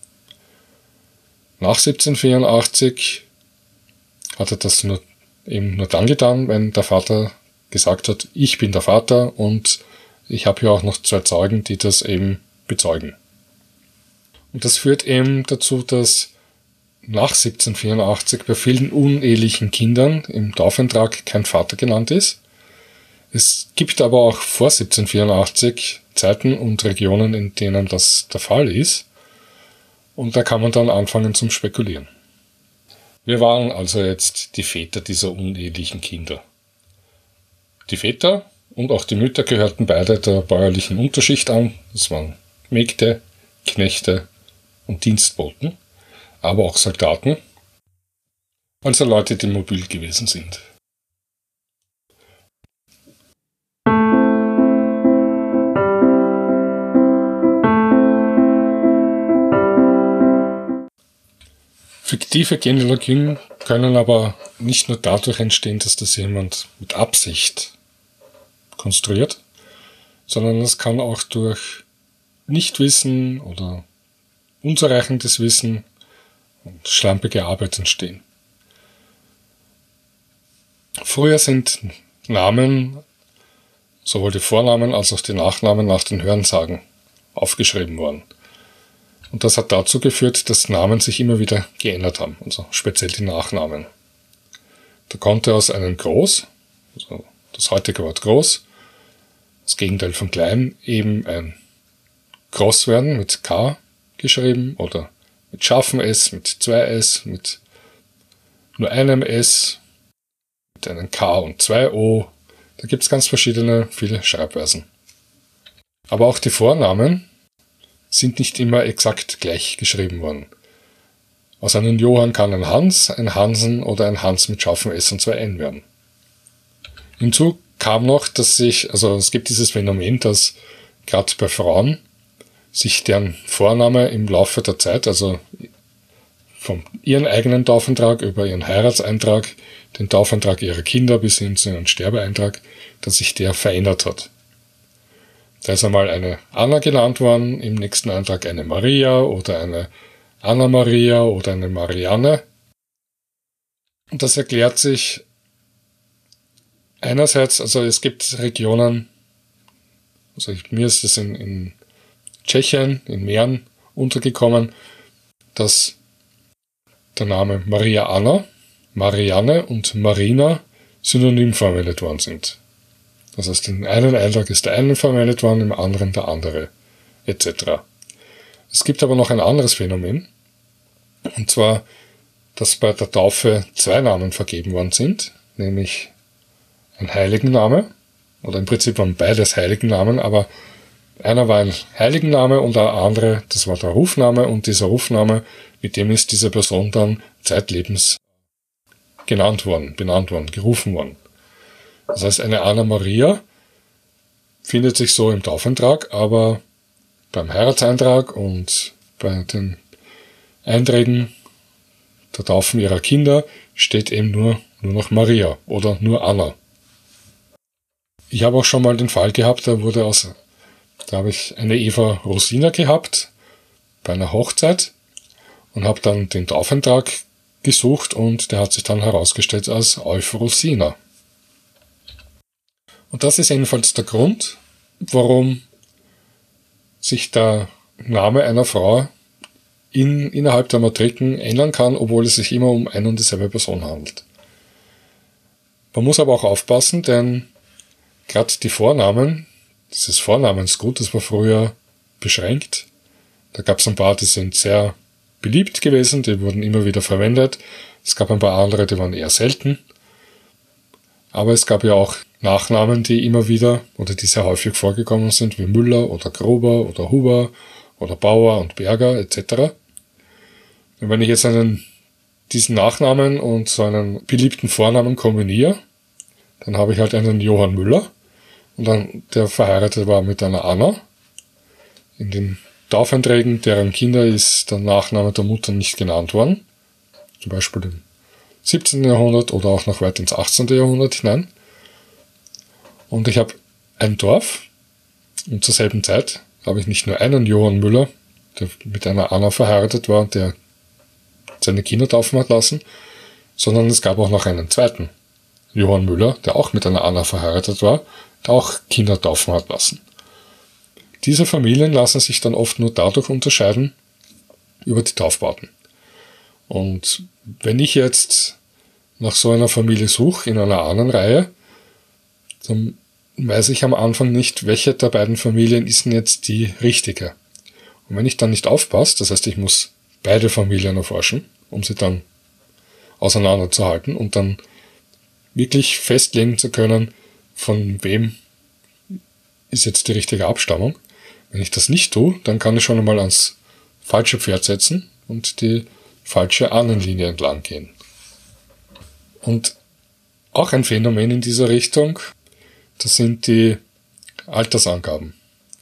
Nach siebzehnhundertvierundachtzig hat er das nur, eben nur dann getan, wenn der Vater gesagt hat, ich bin der Vater und ich habe hier auch noch zwei Zeugen, die das eben bezeugen. Und das führt eben dazu, dass nach siebzehnhundertvierundachtzig bei vielen unehelichen Kindern im Taufeintrag kein Vater genannt ist. Es gibt aber auch vor siebzehnhundertvierundachtzig Zeiten und Regionen, in denen das der Fall ist. Und da kann man dann anfangen zum Spekulieren. Wir waren also jetzt die Väter dieser unehelichen Kinder. Die Väter und auch die Mütter gehörten beide der bäuerlichen Unterschicht an. Das waren Mägde, Knechte und Dienstboten, aber auch Soldaten, also Leute, die mobil gewesen sind. Fiktive Genealogien können aber nicht nur dadurch entstehen, dass das jemand mit Absicht konstruiert, sondern es kann auch durch Nichtwissen oder unzureichendes Wissen und schlampige Arbeit entstehen. Früher sind Namen, sowohl die Vornamen als auch die Nachnamen nach den Hörensagen aufgeschrieben worden. Und das hat dazu geführt, dass Namen sich immer wieder geändert haben, also speziell die Nachnamen. Da konnte aus einem Groß, also das heutige Wort Groß, das Gegenteil von Klein, eben ein Groß werden, mit K geschrieben oder mit scharfem S, mit zwei S, mit nur einem S, mit einem K und zwei O. Da gibt es ganz verschiedene, viele Schreibweisen. Aber auch die Vornamen sind nicht immer exakt gleich geschrieben worden. Aus einem Johann kann ein Hans, ein Hansen oder ein Hans mit scharfem S und zwei N werden. Hinzu kam noch, dass sich, also es gibt dieses Phänomen, dass gerade bei Frauen sich deren Vorname im Laufe der Zeit, also von ihren eigenen Taufeintrag über ihren Heiratseintrag, den Taufeintrag ihrer Kinder bis hin zu ihrem Sterbeeintrag, dass sich der verändert hat. Da ist einmal eine Anna genannt worden, im nächsten Eintrag eine Maria oder eine Anna Maria oder eine Marianne. Und das erklärt sich einerseits, also es gibt Regionen, also ich, mir ist es in, in Tschechien, in Mähren untergekommen, dass der Name Maria Anna, Marianne und Marina synonym verwendet worden sind. Das heißt, in einem Eintrag ist der eine verwendet worden, im anderen der andere, et cetera. Es gibt aber noch ein anderes Phänomen, und zwar, dass bei der Taufe zwei Namen vergeben worden sind, nämlich ein Heiligenname, oder im Prinzip waren beides Heiligennamen, aber einer war ein Heiligenname und der andere, das war der Rufname, und dieser Rufname, mit dem ist diese Person dann zeitlebens genannt worden, benannt worden, gerufen worden. Das heißt, eine Anna Maria findet sich so im Taufeintrag, aber beim Heiratseintrag und bei den Einträgen der Taufen ihrer Kinder steht eben nur, nur noch Maria oder nur Anna. Ich habe auch schon mal den Fall gehabt, da wurde aus, da habe ich eine Eva Rosina gehabt bei einer Hochzeit und habe dann den Taufeintrag gesucht und der hat sich dann herausgestellt als Euphorosina. Und das ist jedenfalls der Grund, warum sich der Name einer Frau in, innerhalb der Matriken ändern kann, obwohl es sich immer um eine und dieselbe Person handelt. Man muss aber auch aufpassen, denn gerade die Vornamen, dieses Vornamensgut, das war früher beschränkt. Da gab es ein paar, die sind sehr beliebt gewesen, die wurden immer wieder verwendet. Es gab ein paar andere, die waren eher selten. Aber es gab ja auch Nachnamen, die immer wieder oder die sehr häufig vorgekommen sind, wie Müller oder Gruber oder Huber oder Bauer und Berger et cetera. Und wenn ich jetzt einen, diesen Nachnamen und so einen beliebten Vornamen kombiniere, dann habe ich halt einen Johann Müller und dann der verheiratet war mit einer Anna. In den Taufeinträgen deren Kinder ist der Nachname der Mutter nicht genannt worden. Zum Beispiel im siebzehnten. Jahrhundert oder auch noch weit ins achtzehnten. Jahrhundert hinein. Und ich habe ein Dorf und zur selben Zeit habe ich nicht nur einen Johann Müller, der mit einer Anna verheiratet war, der seine Kinder taufen hat lassen, sondern es gab auch noch einen zweiten Johann Müller, der auch mit einer Anna verheiratet war, der auch Kinder taufen hat lassen. Diese Familien lassen sich dann oft nur dadurch unterscheiden über die Taufpaten. Und wenn ich jetzt nach so einer Familie suche in einer Ahnenreihe, dann weiß ich am Anfang nicht, welche der beiden Familien ist denn jetzt die richtige. Und wenn ich dann nicht aufpasse, das heißt, ich muss beide Familien erforschen, um sie dann auseinanderzuhalten und dann wirklich festlegen zu können, von wem ist jetzt die richtige Abstammung. Wenn ich das nicht tue, dann kann ich schon einmal ans falsche Pferd setzen und die falsche Ahnenlinie entlang gehen. Und auch ein Phänomen in dieser Richtung, das sind die Altersangaben.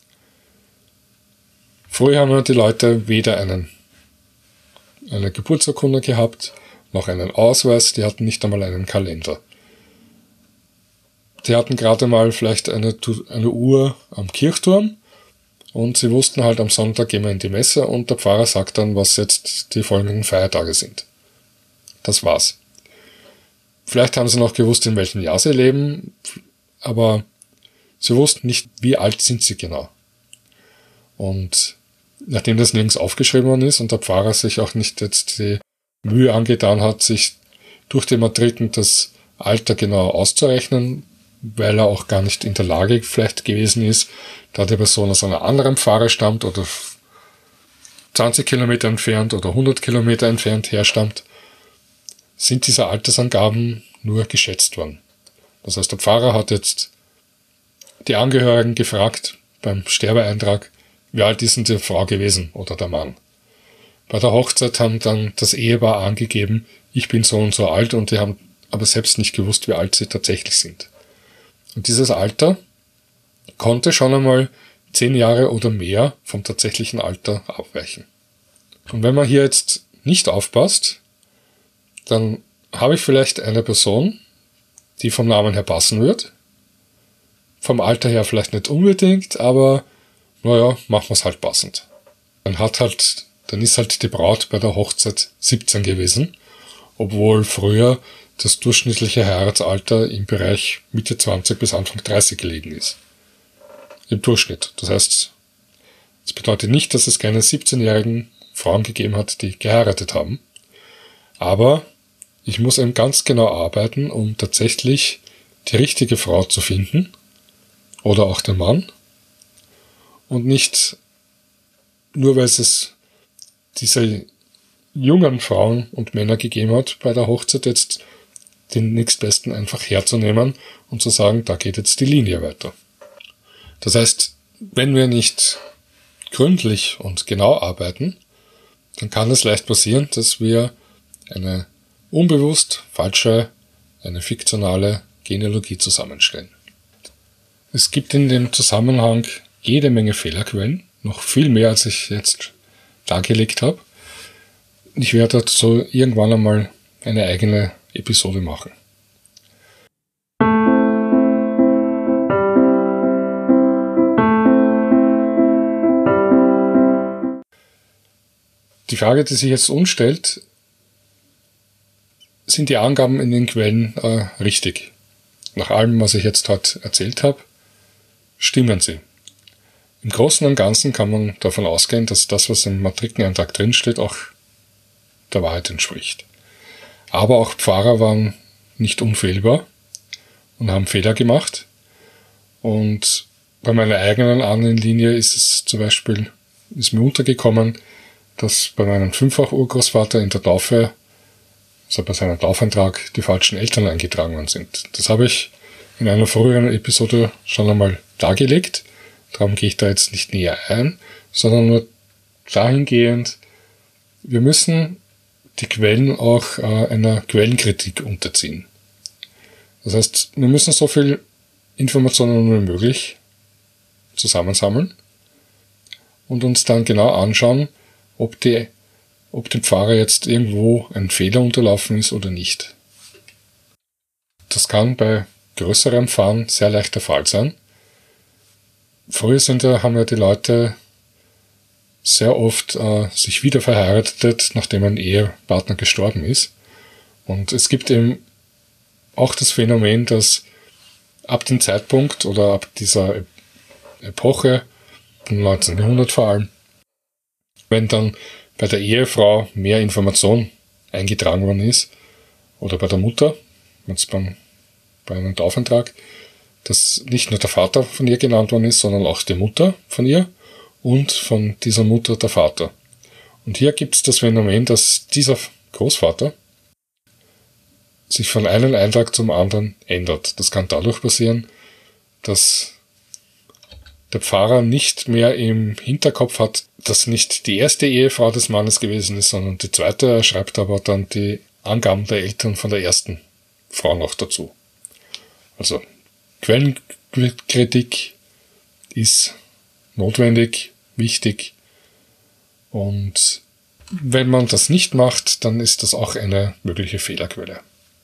Früher haben die Leute weder einen, eine Geburtsurkunde gehabt, noch einen Ausweis, die hatten nicht einmal einen Kalender. Die hatten gerade mal vielleicht eine, eine Uhr am Kirchturm und sie wussten halt, am Sonntag gehen wir in die Messe und der Pfarrer sagt dann, was jetzt die folgenden Feiertage sind. Das war's. Vielleicht haben sie noch gewusst, in welchem Jahr sie leben, aber sie wussten nicht, wie alt sind sie genau. Und nachdem das nirgends aufgeschrieben worden ist und der Pfarrer sich auch nicht jetzt die Mühe angetan hat, sich durch die Matriken das Alter genau auszurechnen, weil er auch gar nicht in der Lage vielleicht gewesen ist, da die Person aus einer anderen Pfarre stammt oder zwanzig Kilometer entfernt oder hundert Kilometer entfernt herstammt, sind diese Altersangaben nur geschätzt worden. Das heißt, der Pfarrer hat jetzt die Angehörigen gefragt beim Sterbeeintrag, wie alt ist denn die Frau gewesen oder der Mann. Bei der Hochzeit haben dann das Ehepaar angegeben, ich bin so und so alt, und die haben aber selbst nicht gewusst, wie alt sie tatsächlich sind. Und dieses Alter konnte schon einmal zehn Jahre oder mehr vom tatsächlichen Alter abweichen. Und wenn man hier jetzt nicht aufpasst, dann habe ich vielleicht eine Person, die vom Namen her passen wird, vom Alter her vielleicht nicht unbedingt, aber naja, machen wir es halt passend. Dann hat halt, dann ist halt die Braut bei der Hochzeit siebzehn gewesen, obwohl früher das durchschnittliche Heiratsalter im Bereich Mitte zwanzig bis Anfang dreißig gelegen ist. Im Durchschnitt. Das heißt, das bedeutet nicht, dass es keine siebzehnjährigen Frauen gegeben hat, die geheiratet haben. Aber ich muss eben ganz genau arbeiten, um tatsächlich die richtige Frau zu finden oder auch den Mann. Und nicht nur, weil es diese jungen Frauen und Männer gegeben hat, bei der Hochzeit jetzt den nächstbesten einfach herzunehmen und zu sagen, da geht jetzt die Linie weiter. Das heißt, wenn wir nicht gründlich und genau arbeiten, dann kann es leicht passieren, dass wir eine unbewusst falsche, eine fiktionale Genealogie zusammenstellen. Es gibt in dem Zusammenhang jede Menge Fehlerquellen, noch viel mehr, als ich jetzt dargelegt habe. Ich werde dazu irgendwann einmal eine eigene Episode machen. Die Frage, die sich jetzt uns stellt, sind die Angaben in den Quellen äh, richtig? Nach allem, was ich jetzt heute erzählt habe, stimmen sie. Im Großen und Ganzen kann man davon ausgehen, dass das, was im Matrikeneintrag drinsteht, auch der Wahrheit entspricht. Aber auch Pfarrer waren nicht unfehlbar und haben Fehler gemacht. Und bei meiner eigenen Ahnenlinie ist es zum Beispiel, ist mir untergekommen, dass bei meinem Fünffach-Urgroßvater in der Taufe, also bei seinem Taufantrag, die falschen Eltern eingetragen worden sind. Das habe ich in einer früheren Episode schon einmal dargelegt. Darum gehe ich da jetzt nicht näher ein, sondern nur dahingehend, wir müssen die Quellen auch äh, einer Quellenkritik unterziehen. Das heißt, wir müssen so viel Informationen wie möglich zusammensammeln und uns dann genau anschauen, ob, die, ob dem Pfarrer jetzt irgendwo ein Fehler unterlaufen ist oder nicht. Das kann bei größerem Fahren sehr leicht der Fall sein. Früher sind ja, haben ja die Leute sehr oft äh, sich wieder verheiratet, nachdem ein Ehepartner gestorben ist. Und es gibt eben auch das Phänomen, dass ab dem Zeitpunkt oder ab dieser Epoche, im neunzehnten Jahrhundert vor allem, wenn dann bei der Ehefrau mehr Information eingetragen worden ist, oder bei der Mutter, wenn es beim, bei einem Taufantrag, dass nicht nur der Vater von ihr genannt worden ist, sondern auch die Mutter von ihr und von dieser Mutter der Vater. Und hier gibt es das Phänomen, dass dieser Großvater sich von einem Eintrag zum anderen ändert. Das kann dadurch passieren, dass der Pfarrer nicht mehr im Hinterkopf hat, dass nicht die erste Ehefrau des Mannes gewesen ist, sondern die zweite. Er schreibt aber dann die Angaben der Eltern von der ersten Frau noch dazu. Also Quellenkritik ist notwendig, wichtig, und wenn man das nicht macht, dann ist das auch eine mögliche Fehlerquelle.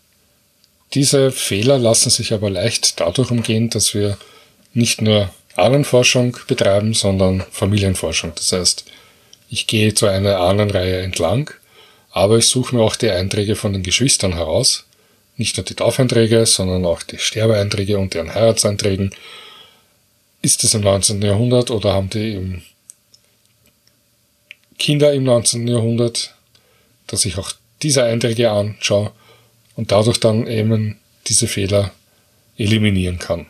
Diese Fehler lassen sich aber leicht dadurch umgehen, dass wir nicht nur Ahnenforschung betreiben, sondern Familienforschung. Das heißt, ich gehe zu einer Ahnenreihe entlang, aber ich suche mir auch die Einträge von den Geschwistern heraus. Nicht nur die Taufelträge, sondern auch die Sterbeeinträge und deren Heiratseinträgen. Ist es im neunzehnten Jahrhundert oder haben die im Kinder im neunzehnten Jahrhundert, dass ich auch diese Einträge anschaue und dadurch dann eben diese Fehler eliminieren kann.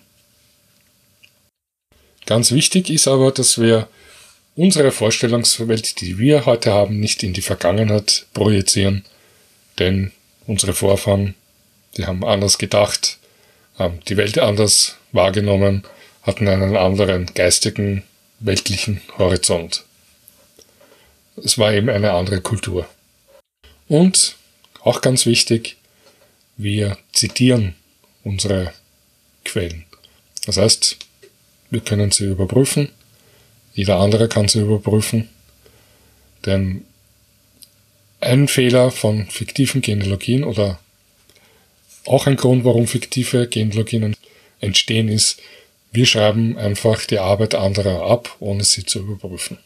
Ganz wichtig ist aber, dass wir unsere Vorstellungswelt, die wir heute haben, nicht in die Vergangenheit projizieren, denn unsere Vorfahren, die haben anders gedacht, haben die Welt anders wahrgenommen, hatten einen anderen geistigen, weltlichen Horizont. Es war eben eine andere Kultur. Und, auch ganz wichtig, wir zitieren unsere Quellen. Das heißt, wir können sie überprüfen, jeder andere kann sie überprüfen, denn ein Fehler von fiktiven Genealogien oder auch ein Grund, warum fiktive Genealogien entstehen, ist, wir schreiben einfach die Arbeit anderer ab, ohne sie zu überprüfen.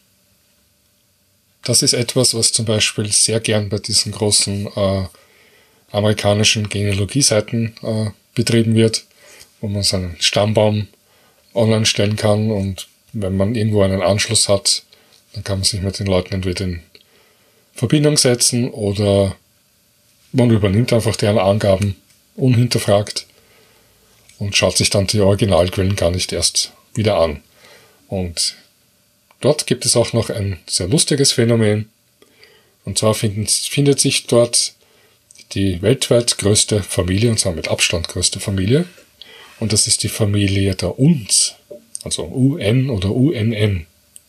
Das ist etwas, was zum Beispiel sehr gern bei diesen großen äh, amerikanischen Genealogieseiten äh, betrieben wird, wo man seinen Stammbaum online stellen kann, und wenn man irgendwo einen Anschluss hat, dann kann man sich mit den Leuten entweder in Verbindung setzen oder man übernimmt einfach deren Angaben unhinterfragt und schaut sich dann die Originalquellen gar nicht erst wieder an. Und dort gibt es auch noch ein sehr lustiges Phänomen, und zwar finden, findet sich dort die weltweit größte Familie, und zwar mit Abstand größte Familie, und das ist die Familie der Uns, also U N oder U N N.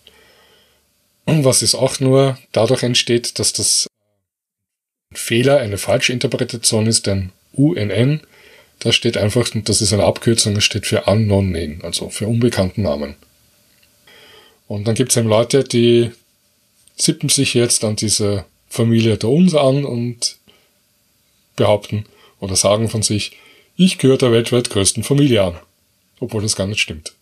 Und was ist auch nur dadurch entsteht, dass das ein Fehler, eine falsche Interpretation ist, denn U N N, da steht einfach, das ist eine Abkürzung, das steht für Unknown Name, also für unbekannten Namen. Und dann gibt es eben Leute, die zippen sich jetzt an diese Familie der Uns an und behaupten oder sagen von sich, ich gehöre der weltweit größten Familie an, obwohl das gar nicht stimmt.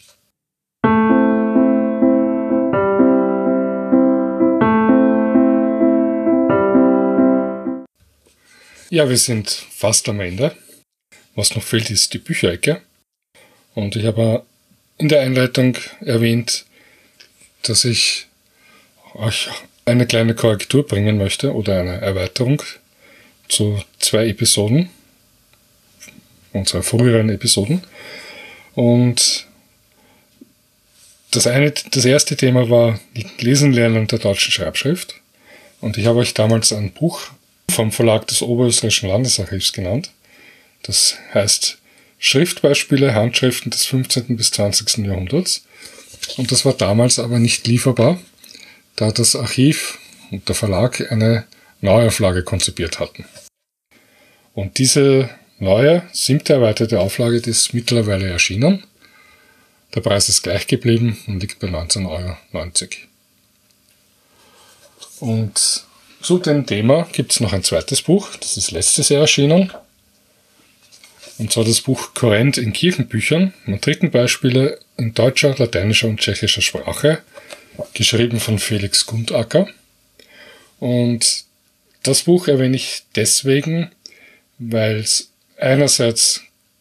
Ja, wir sind fast am Ende. Was noch fehlt, ist die Bücherecke. Und ich habe in der Einleitung erwähnt, dass ich euch eine kleine Korrektur bringen möchte oder eine Erweiterung zu zwei Episoden, unserer früheren Episoden. Und das eine, das erste Thema war Lesen lernen der deutschen Schreibschrift. Und ich habe euch damals ein Buch vom Verlag des Oberösterreichischen Landesarchivs genannt. Das heißt Schriftbeispiele, Handschriften des fünfzehnten bis zwanzigsten Jahrhunderts. Und das war damals aber nicht lieferbar, da das Archiv und der Verlag eine Neuauflage konzipiert hatten. Und diese neue, siebte erweiterte Auflage, die ist mittlerweile erschienen. Der Preis ist gleich geblieben und liegt bei neunzehn Euro neunzig. Und zu dem Thema gibt es noch ein zweites Buch, das ist letztes Jahr erschienen. Und zwar das Buch Kohärent in Kirchenbüchern, Matrikenbeispiele in deutscher, lateinischer und tschechischer Sprache, geschrieben von Felix Gundacker. Und das Buch erwähne ich deswegen, weil es einerseits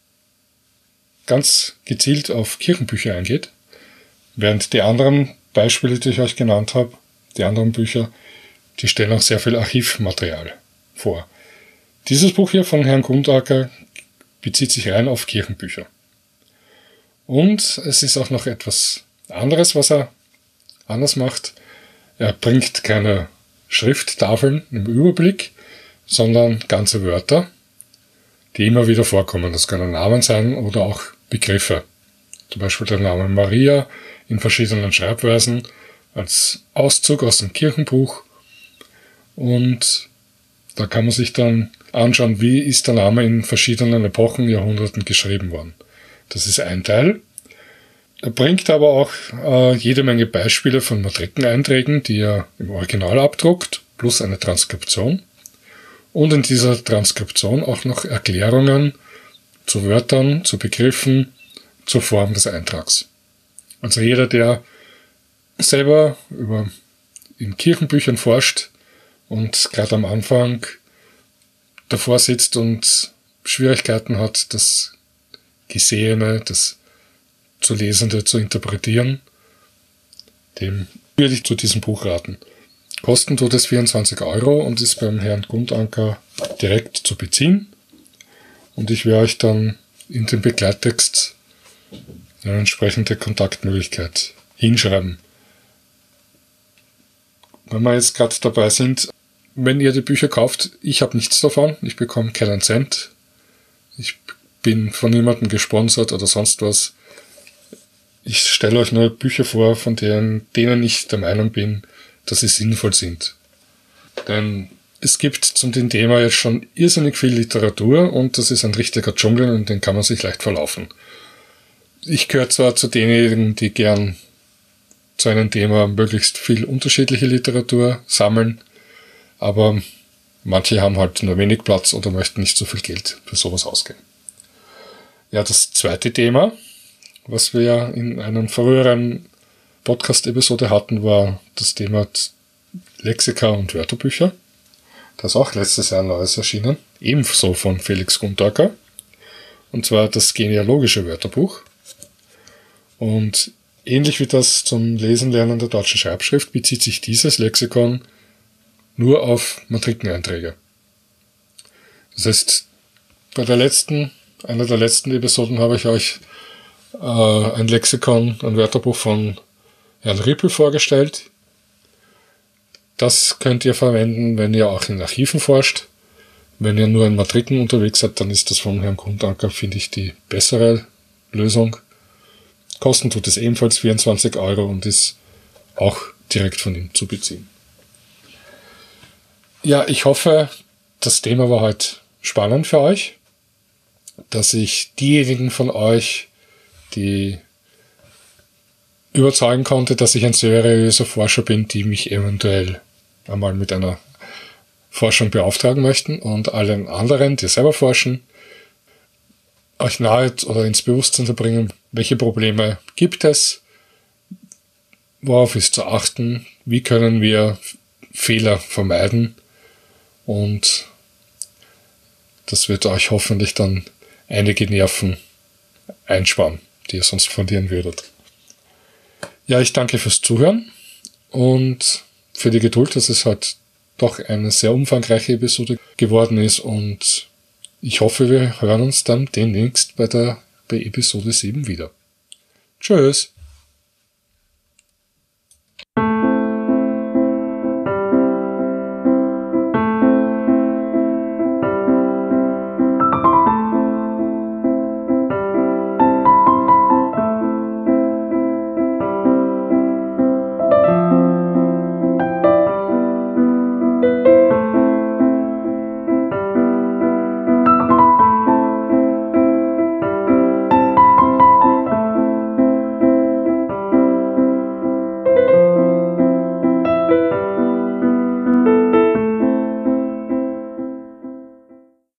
ganz gezielt auf Kirchenbücher eingeht, während die anderen Beispiele, die ich euch genannt habe, die anderen Bücher, die stellen auch sehr viel Archivmaterial vor. Dieses Buch hier von Herrn Gundacker bezieht sich rein auf Kirchenbücher. Und es ist auch noch etwas anderes, was er anders macht. Er bringt keine Schrifttafeln im Überblick, sondern ganze Wörter, die immer wieder vorkommen. Das können Namen sein oder auch Begriffe. Zum Beispiel der Name Maria in verschiedenen Schreibweisen als Auszug aus dem Kirchenbuch. Und da kann man sich dann anschauen, wie ist der Name in verschiedenen Epochen, Jahrhunderten geschrieben worden. Das ist ein Teil. Er bringt aber auch äh, jede Menge Beispiele von Matrikeneinträgen, die er im Original abdruckt, plus eine Transkription. Und in dieser Transkription auch noch Erklärungen zu Wörtern, zu Begriffen, zur Form des Eintrags. Also jeder, der selber über in Kirchenbüchern forscht und gerade am Anfang davor sitzt und Schwierigkeiten hat, das Gesehene, das zu Lesende zu interpretieren, dem würde ich zu diesem Buch raten. Kosten tut es vierundzwanzig Euro und ist beim Herrn Gundacker direkt zu beziehen. Und ich werde euch dann in den Begleittext eine entsprechende Kontaktmöglichkeit hinschreiben. Wenn wir jetzt gerade dabei sind, wenn ihr die Bücher kauft, ich habe nichts davon, ich bekomme keinen Cent. Ich bin von niemandem gesponsert oder sonst was. Ich stelle euch nur Bücher vor, von denen, denen ich der Meinung bin, dass sie sinnvoll sind. Denn es gibt zum dem Thema jetzt schon irrsinnig viel Literatur und das ist ein richtiger Dschungel und den kann man sich leicht verlaufen. Ich gehöre zwar zu denjenigen, die gern zu einem Thema möglichst viel unterschiedliche Literatur sammeln, aber manche haben halt nur wenig Platz oder möchten nicht so viel Geld für sowas ausgeben. Ja, das zweite Thema, was wir in einer früheren Podcast-Episode hatten, war das Thema Lexika und Wörterbücher. Da ist auch letztes Jahr ein neues erschienen, ebenso von Felix Gundacker, und zwar das genealogische Wörterbuch. Und ähnlich wie das zum Lesen lernen der deutschen Schreibschrift bezieht sich dieses Lexikon nur auf Matrikeneinträge. Das heißt, bei der letzten, einer der letzten Episoden habe ich euch äh, ein Lexikon, ein Wörterbuch von Herrn Rippel vorgestellt. Das könnt ihr verwenden, wenn ihr auch in Archiven forscht. Wenn ihr nur in Matriken unterwegs seid, dann ist das von Herrn Gundacker, finde ich, die bessere Lösung. Kosten tut es ebenfalls vierundzwanzig Euro und ist auch direkt von ihm zu beziehen. Ja, ich hoffe, das Thema war heute spannend für euch, dass ich diejenigen von euch, die überzeugen konnte, dass ich ein seriöser Forscher bin, die mich eventuell einmal mit einer Forschung beauftragen möchten, und allen anderen, die selber forschen, euch nahe oder ins Bewusstsein zu bringen, welche Probleme gibt es, worauf ist zu achten, wie können wir Fehler vermeiden, und das wird euch hoffentlich dann einige Nerven einsparen, die ihr sonst verlieren würdet. Ja, ich danke fürs Zuhören und für die Geduld, dass es halt doch eine sehr umfangreiche Episode geworden ist, und ich hoffe, wir hören uns dann demnächst bei der bei Episode sieben wieder. Tschüss!